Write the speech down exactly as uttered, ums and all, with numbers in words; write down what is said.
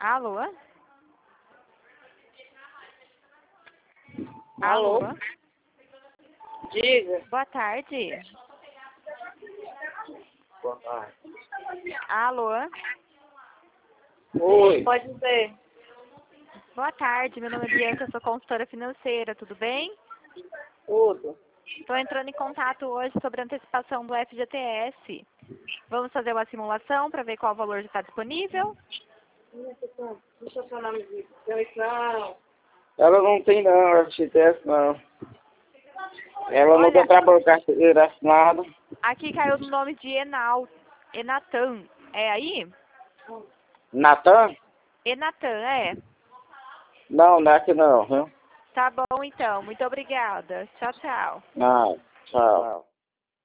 Alô? Alô? Alô? Diga. Boa tarde. Boa tarde. Alô? Oi. Pode ser. Boa tarde, meu nome é Bianca, sou consultora financeira, tudo bem? Tudo. Estou entrando em contato hoje sobre a antecipação do F G T S. Vamos fazer uma simulação para ver qual o valor já está disponível? Deixa eu seu nome de eleição. Ela não tem não, F G T S não. Ela Olha. não quer trabalhar carteira assinada. Aqui caiu no nome de Enal, Enatan. É aí? Natan? Enatan, é. Não, não é aqui não, viu? Tá bom então, muito obrigada. Tchau, tchau. Não, tchau.